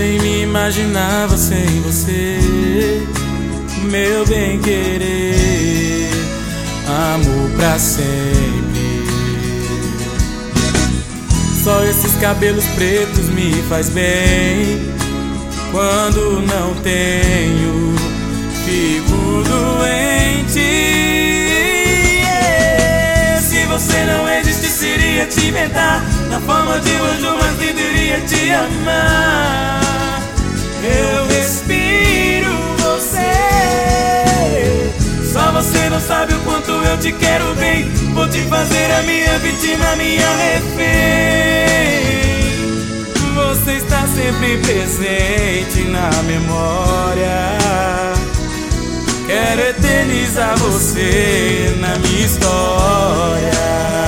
nem me imaginava sem você, meu bem-querer, amor pra sempre. Só esses cabelos pretos me faz bem. Quando não tenho, fico doente. Se você não existisse, iria te inventar na forma de um anjo, mas deveria te amar. Eu respiro você. Só você não sabe o quanto eu te quero bem. Vou te fazer a minha vítima, minha refém. Você está sempre presente na memória. Quero eternizar você na minha história.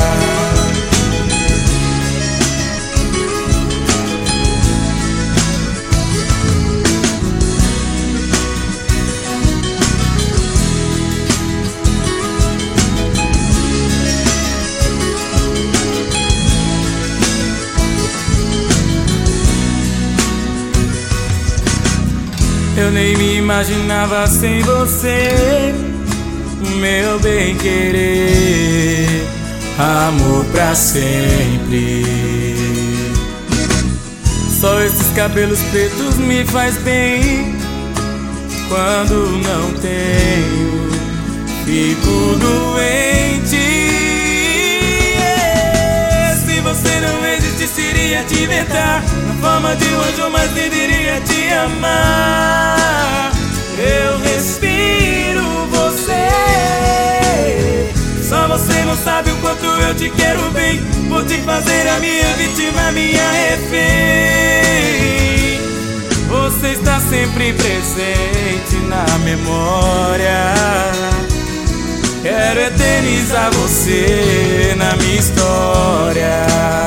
Eu nem me imaginava sem você, meu bem-querer, amor pra sempre. Só esses cabelos pretos me faz bem. Quando não tenho, fico doente. Se você não existisse, iria te inventar na forma de um anjo, mas deveria te amar. Eu respiro você. Só você não sabe o quanto eu te quero bem. Vou te fazer a minha vítima, minha refém. Você está sempre presente na memória. Quero eternizar você na minha história.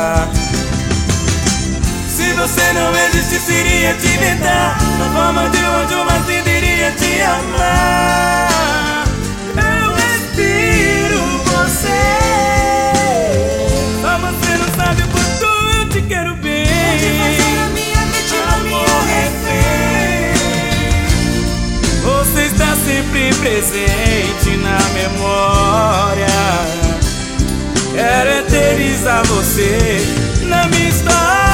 Se você não existisse, iria te inventar na forma de um anjo, mas deveria te amar. Eu respiro você. Só você não sabe o quanto eu te quero bem. Vou te fazer a minha vítima, minha refém. Você está sempre presente na memória. Quero eternizar você na minha história.